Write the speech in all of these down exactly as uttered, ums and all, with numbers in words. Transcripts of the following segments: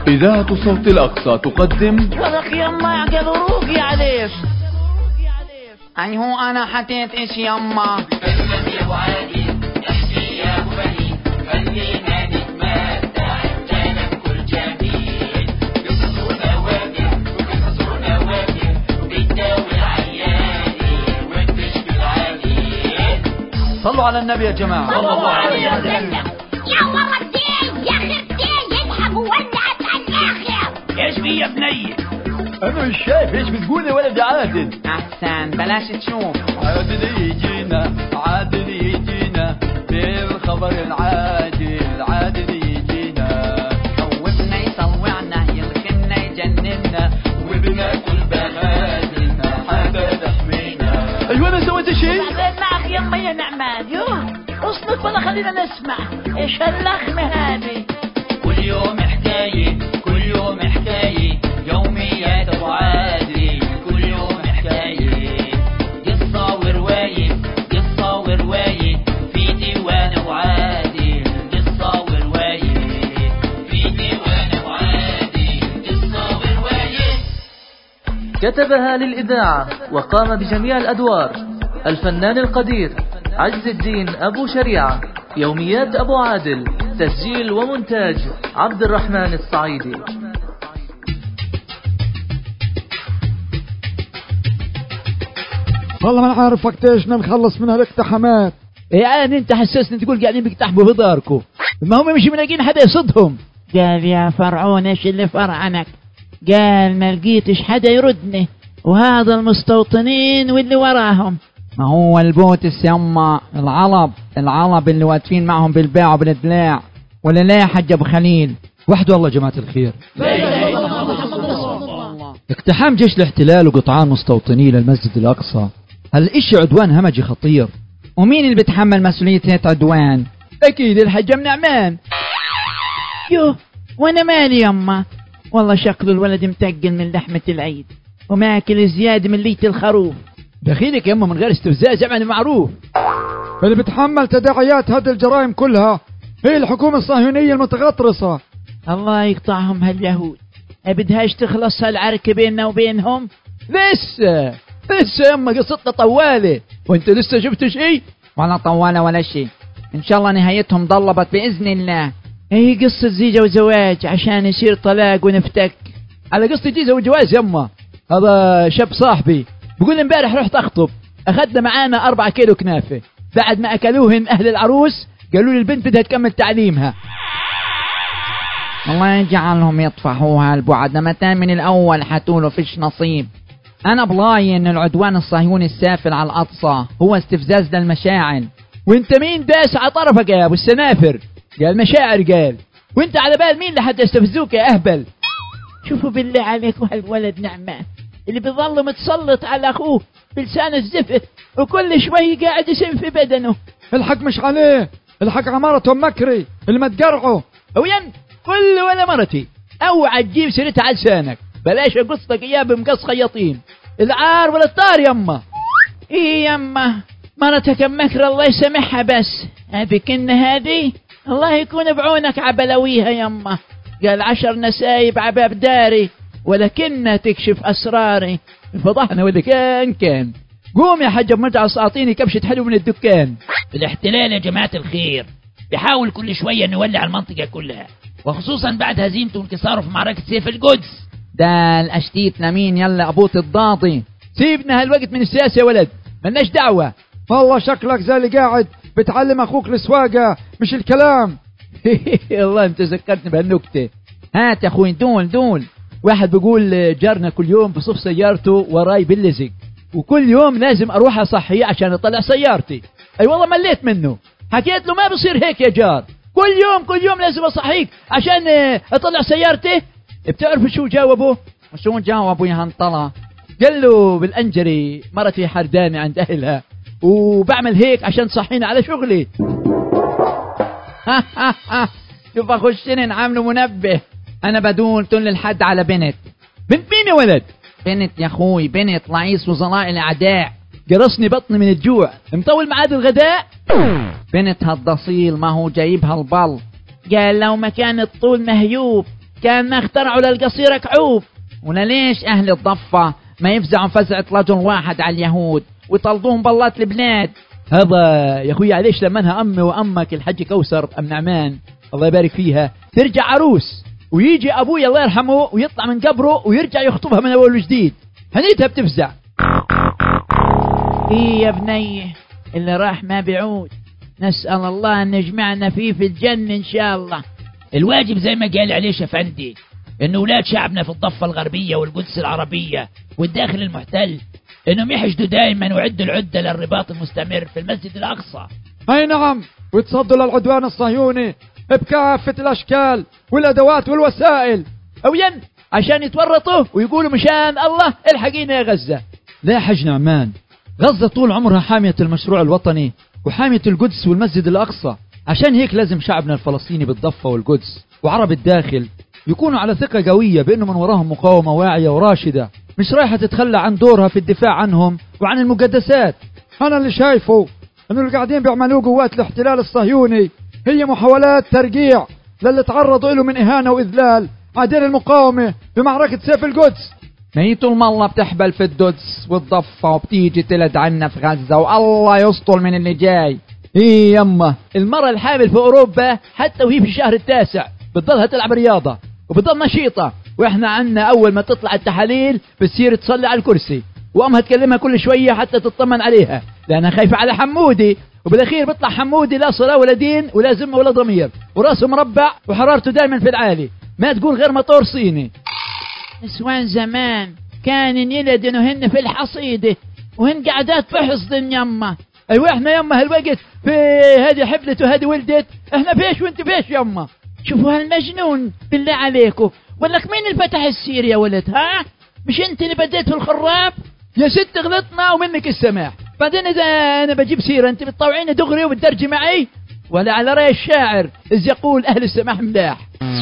إذاعة صوت الأقصى تقدم ولك يما يعقلوا روقي عليك. أي هو أنا حطيت إيش يما فنان يا أبو عادل احكي يا أبو بني خلينا نتمتع جانا بكل جميل قصص ونواجع وقصص ونواجع بتداوي العياني وتشفي العليل. صلوا على النبي يا جماعة صلى الله عليه وسلم. يا ورا الدين يا أخي الدين يذهب وولعت على الآخر. إيش في يا بني؟ أنا مش شايف إيش بتقول يا ولد عادل. أحسن بلاش تشوف. عادل يجينا عادل يجينا بالخبر العاجل عادل يجينا خوفنا يطوعنا يلكنا يجننا وبناكل بهادلنا حاجة تحمينا. أيوة أنا سويت شيء؟ بعدين معك يما يا نعمان. يوه اصمت ولا خلينا نسمع إيش هاللخمة هذه. كل يوم حكاية كل يوم حكاية يوميات أبو عادل كل يوم حكاية قصة ورواية قصة ورواية في ديوان أبو عادل قصة ورواية في ديوان أبو عادل قصة ورواية. كتبها للإذاعة وقام بجميع الأدوار الفنان القدير عز الدين أبو شريعة. يوميات أبو عادل تسجيل ومونتاج عبد الرحمن الصعيدي. والله ما عارف وقتاش نخلص من هالاقتحامات. يعني انت حسسني تقول قاعدين بيقتحموا في داركم، ما هم مش ملاقين حدا يصدهم. قال يا فرعون ايش اللي فرعنك؟ قال ما لقيتش حدا يردني وهذا المستوطنين واللي وراهم. ما هو البوتس يما العلب العلب اللي واقفين معهم بالبيع وبالدلاع، ولا لا يا حاج ابو خليل؟ وحده والله جماعة الخير. اقتحام جيش الاحتلال وقطعان مستوطني للمسجد الأقصى هالإشي عدوان همجي خطير. ومين اللي بيتحمل مسؤولية هيك عدوان؟ اكيد الحاج ام نعمان. يوه وانا مالي يما، والله شكله الولد متقل من لحمة العيد وماكل زيادة من ليت الخروف. دخيلك يما من غير استفزاز يعني معروف. اللي بتحمل تداعيات هذه الجرائم كلها هي الحكومة الصهيونية المتغطرسة. الله يقطعهم هاليهود. بدهاش تخلص هالعركة بيننا وبينهم؟ لسه لسه يما قصتنا طوالة وانت لسه جبت شيء؟ ولا طوالة ولا شيء، ان شاء الله نهايتهم ضلبت بإذن الله. هي قصة زيجة وزواج عشان يصير طلاق ونفتك. على قصة جيزة وجواز يما، هذا شاب صاحبي بقول امبارح رحت اخطب، اخذنا معانا اربعة كيلو كنافة، بعد ما اكلوهن اهل العروس قالوا لي البنت بدها تكمل تعليمها. الله يجعلهم يطفحوها البعد متى من الاول حتقولوا فيش نصيب. انا بلاي ان العدوان الصهيوني السافل على الاقصى هو استفزاز للمشاعر. وانت مين داس على طرفك يا ابو السنافر؟ قال مشاعر قال، وانت على بال مين لحد يستفزوك يا اهبل؟ شوفوا بالله عليكم هالولد نعمان اللي بيظل متسلط على اخوه بلسان الزفت وكل شوي قاعد يسم في بدنه. الحق مش عليه، الحق عمارة مكري اللي ما تقرعه. وين كل ولا مرتي اوعى تجيب سيرتها على لسانك، بلاش قصتك اياه بمقص خياطين. العار ولا الطار يما. ايه يما مرتك مكر الله يسامحها، بس بكن هذه الله يكون بعونك عبلويها يما. قال عشر نسايب عباب داري ولكنها تكشف اسراري. فضحنا ولا كان كان. قوم يا حاج مجعص اعطيني كبشة حلو من الدكان. الاحتلال يا جماعة الخير بيحاول كل شوية نولع المنطقة كلها، وخصوصا بعد هزيمته وانكساره في معركة سيف القدس. ده الاشتيت لمين يلا ابوت الضاضي. سيبنا هالوقت من السياسة يا ولد، ملناش دعوة. والله شكلك زي اللي قاعد بتعلم اخوك السواقة مش الكلام. الله انت ذكرتني بهالنكتة. هات يا اخوي دول دول. واحد بيقول جارنا كل يوم بصف سيارته وراي باللزق، وكل يوم لازم اروح اصحيه عشان اطلع سيارتي. اي والله مليت منه، حكيت له ما بصير هيك يا جار، كل يوم كل يوم لازم اصحيك عشان اطلع سيارتي. بتعرفوا شو جاوبه؟ شو جاوبوا يا هنطلة؟ قال له بالانجري مرتي حرداني عند اهلها وبعمل هيك عشان تصحيني على شغلي. شوف اخشني نعمله منبه. انا بدون تقول الحد على بنت. بنت مين يا ولد؟ بنت يا اخوي بنت رئيس وزراء الاعداء. قرصني بطني من الجوع، مطول معاد الغداء. بنت هالضصيل ما هو جايبها البل. قال لو ما كان الطول مهيوب كان اخترعوا للقصيرة كعوب. ولا ليش أهل الضفة ما يفزعوا فزعة رجل واحد على اليهود ويطلدوهم بلات البلاد؟ هذا يا أخوي عليش لمنها أمي وأمك الحج كوثر أم نعمان الله يبارك فيها ترجع عروس، ويجي أبوي الله يرحمه ويطلع من قبره ويرجع يخطبها من أول وجديد، هنيتها بتفزع. إيه يا بني اللي راح ما بيعود، نسأل الله أن يجمعنا فيه في الجنة إن شاء الله. الواجب زي ما قال عليه شفندي إن أولاد شعبنا في الضفة الغربية والقدس العربية والداخل المحتل إنهم يحشدوا دائما ويعدوا العدة للرباط المستمر في المسجد الأقصى. أي نعم، ويتصدوا للعدوان الصهيوني بكافة الأشكال والأدوات والوسائل. أو ين عشان يتورطوا ويقولوا مشان الله الحقينا يا غزة. لا حج نعمان، غزة طول عمرها حامية المشروع الوطني وحامية القدس والمسجد الأقصى، عشان هيك لازم شعبنا الفلسطيني بالضفة والقدس وعرب الداخل يكونوا على ثقة قوية بأنه من وراهم مقاومة واعية وراشدة مش رايحة تتخلى عن دورها في الدفاع عنهم وعن المقدسات. أنا اللي شايفه أنه اللي قاعدين بيعملوه قوات الاحتلال الصهيوني هي محاولات ترقيع للي تعرضوا له من إهانة وإذلال عدين المقاومة بمعركة سيف القدس. ما هي طول ما الله بتحبل في القدس والضفة وبتيجي تلد عنا في غزة والله يسطل من اللي جاي. إيه يما المرأة الحامل في أوروبا حتى وهي في الشهر التاسع بتضلها تلعب رياضة وبتضل نشيطة، وإحنا عنا أول ما تطلع التحاليل بتصير تصلي على الكرسي وأمها تكلمها كل شوية حتى تطمن عليها لأنها خايفة على حمودي، وبالأخير بيطلع حمودي لا صلاة ولا دين ولا ذمة ولا ضمير وراسه مربع وحرارته دائما في العالي ما تقول غير مطور صيني. نسوان زمان كان يلدن هن في الحصيدة وهن قعدات بحصدن يما. أيوة إحنا يما هالوقت في هذه حبلت وهذه ولدت، إحنا فيش وانت فيش يما. شوفوا هالمجنون بالله عليكم، ولك مين اللي فتح السير يا ولد؟ ها مش انت اللي بديت في الخراب؟ يا ست غلطنا ومنك السماح، بعدين إذا أنا بجيب سيرة أنت بتطوعيني دغري وبتدرجي معي، ولا على رأي الشاعر إذ يقول أهل السماح ملاح.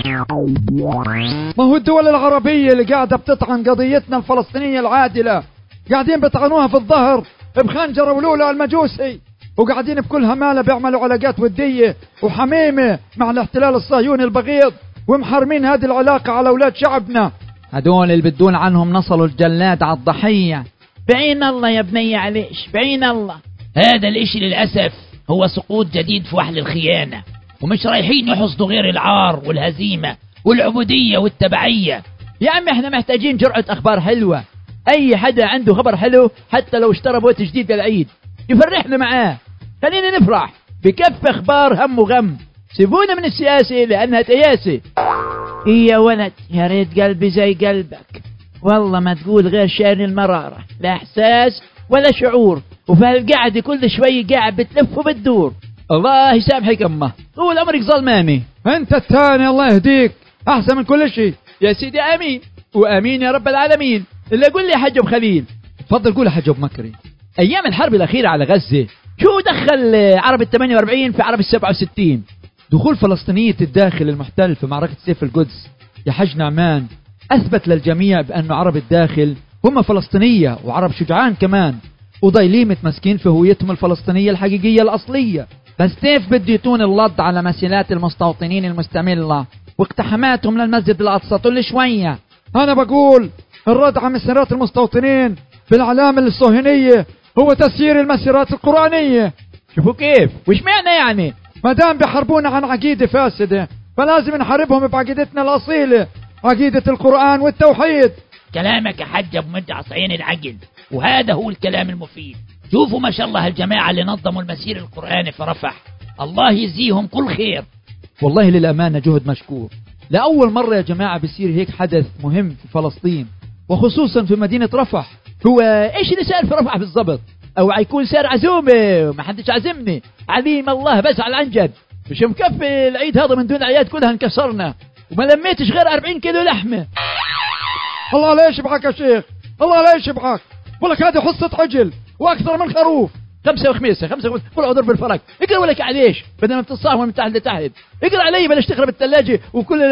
ما هو الدول العربية اللي قاعدة بتطعن قضيتنا الفلسطينية العادلة قاعدين بيطعنوها في الظهر بخنجر ولولو المجوسي، وقاعدين بكل همالة بيعملوا علاقات ودية وحميمة مع الاحتلال الصهيوني البغيض ومحرمين هذه العلاقة على أولاد شعبنا. هدول اللي بدون عنهم نصلوا الجلاد على الضحية. بعين الله يا بني عليش بعين الله. هذا الاشي للأسف هو سقوط جديد في وحل الخيانة، ومش رايحين يحصدوا غير العار والهزيمة والعبودية والتبعية. يا عم احنا محتاجين جرعة أخبار حلوة، أي حدا عنده خبر حلو حتى لو اشترى بوت جديد للعيد يفرحنا معاه، خلينا نفرح بكف أخبار هم وغم، سيبونا من السياسة لأنها تياسة. إيه يا ولد يا ريت قلبي زي قلبك، والله ما تقول غير شان المرارة، لا إحساس ولا شعور، وفي هالقعدة كل شوي قاعد بتلف وبتدور. الله يسامحك أمه طول عمرك ظلماني. أنت الثاني الله يهديك أحسن من كل شيء يا سيدي. آمين وآمين يا رب العالمين. إلا قل لي حج أبو خليل. تفضل قول يا حج أبو مكري. أيام الحرب الأخيرة على غزة شو دخل عرب الثمانية وأربعين في عرب السبعة وستين؟ دخول فلسطينية الداخل المحتل في معركة سيف القدس يا حج نعمان أثبت للجميع بأن عرب الداخل هم فلسطينية وعرب شجعان كمان، وضايلين متمسكين في هويتهم الفلسطينية الحقيقية الأصلية. بس كيف بده يتون اللض على مسيلات المستوطنين المستملة واقتحاماتهم للمسجد الأقصى كل شوية؟ أنا بقول الرد على مسيرات المستوطنين بالعلامة الصهيونية هو تسيير المسيرات القرآنية. شوفوا كيف وش معنى يعني؟ ما دام بيحاربونا عن عقيدة فاسدة فلازم نحاربهم بعقيدتنا الأصيلة، عقيدة القرآن والتوحيد. كلامك يا حج ابو مجعص عين العقل، وهذا هو الكلام المفيد. شوفوا ما شاء الله الجماعة اللي نظموا المسير القرآني في رفح، الله يجزيهم كل خير. والله للأمانة جهد مشكور، لأول مرة يا جماعة بيصير هيك حدث مهم في فلسطين وخصوصا في مدينة رفح. هو ايش اللي صار في رفح بالضبط؟ او عيكون صار عزومة وما حدش عزمني، عليم الله بزعل عن جد، مش مكفي العيد هذا من دون عياد كلها انكسرنا وما لميتش غير أربعين كيلو لحمة. الله لا يشبعك يا شيخ، الله لا يشبعك، ولك هذه حصة عجل واكثر من خروف. خمسة وخميسة خمسة وخميسة كل عذر بالفرق. اقرأ ولك عليش بدل ما بتتصاهم من تحت لتحت، اقرأ علي بلاش تخرب الثلاجة وكل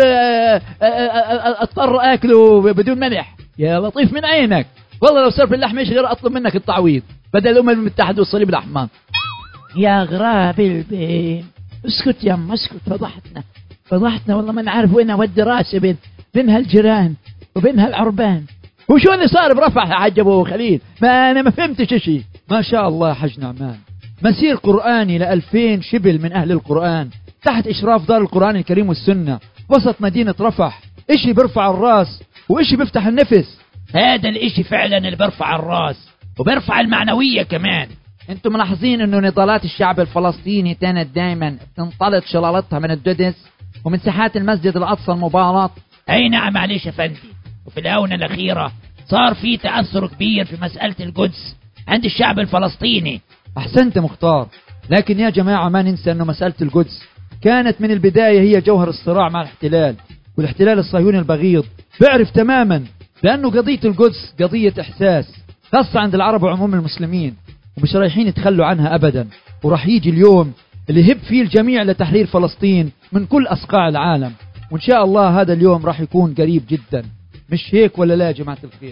اضطر اكله بدون منح. يا لطيف من عينك، والله لو صار في اللحم ايش غير اطلب منك التعويض بدل الامم المتحدة والصليب الاحمر. يا غراب البين اسكت يا ام اسكت، فضحتنا فضحتنا والله ما نعرف وين اودي راسي بين بين هالجيران وبين هالعربان. وشو اللي صار برفح يا حاج أبو خليل؟ ما أنا ما فهمتش شيء. ما شاء الله حج نعمان، مسير قرآني لألفين شبل من أهل القرآن تحت إشراف دار القرآن الكريم والسنة وسط مدينة رفح. إشي برفع الراس وإشي بيفتح النفس. هذا الإشي فعلا اللي برفع الراس وبرفع المعنوية كمان. انتم ملاحظين انه نضالات الشعب الفلسطيني كانت دائما تنطلق شلالتها من القدس ومن ساحات المسجد الأقصى المبارك؟ اي نعم معلش يا فندي. وفي الآونة الأخيرة صار في تأثر كبير في مسألة القدس عند الشعب الفلسطيني. أحسنت مختار، لكن يا جماعة ما ننسى أنه مسألة القدس كانت من البداية هي جوهر الصراع مع الاحتلال، والاحتلال الصهيوني البغيض بيعرف تماما بأنه قضية القدس قضية إحساس خاصة عند العرب وعموم المسلمين، ومش رايحين يتخلوا عنها أبدا. وراح يجي اليوم اللي يهب فيه الجميع لتحرير فلسطين من كل أصقاع العالم، وإن شاء الله هذا اليوم راح يكون قريب جدا. مش هيك ولا لا يا جماعة الخير؟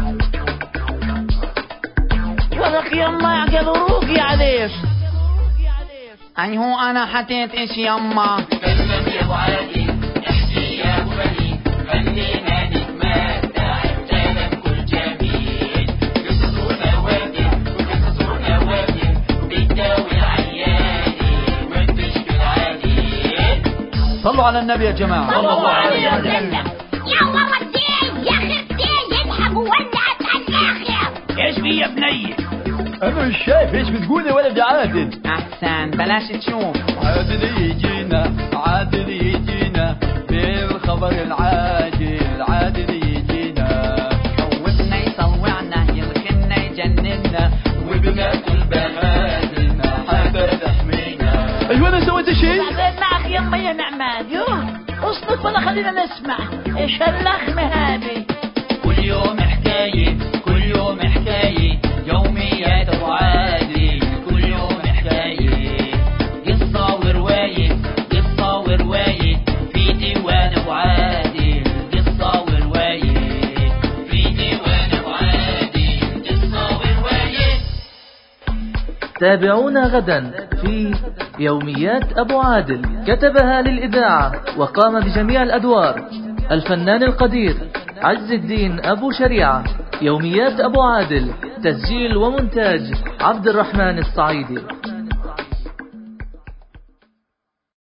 ولك يما يعقل روقي عليك. أي هو أنا حتيت إيش يما؟ كلمة يا أبو عادل، احكي يا أبو بني، خلينا نتمتع بجانب كل جميل. قصصنا واجب وقصصنا واجب بتداوي العياني وتشفي العليل. صلوا على النبي يا جماعة. صلى الله عليه وسلم. يا ولدي يا خرتي يذهب ولعت الآخر. ايش في يا بني؟ أنا مش شايف إيش بتقول يا ولد يا عادل. أحسن بلاش تشوف. عادل يجينا عادل يجينا بالخبر العاجل، عادل يجينا خوفنا يصوعنا يلخنا يجننا وبناكل بهادلنا حاجة تحمينا. أيوة أنا سويت شيء؟ بعدين معك يما يا نعمان. يوه اصمت ولا خلينا نسمع ايش هاللخمة هذه. كل يوم حكاية كل يوم حكاية يوميات أبو عادل، كل يوم حكاية قصة ورواية قصة ورواية في ديوان أبو عادل، قصة ورواية في ديوان أبو عادل، قصة ورواية. تابعونا غدا في يوميات أبو عادل، كتبها للإذاعة وقام بجميع الأدوار الفنان القدير عز الدين أبو شريعة. يوميات أبو عادل، تسجيل ومونتاج عبد الرحمن الصعيدي.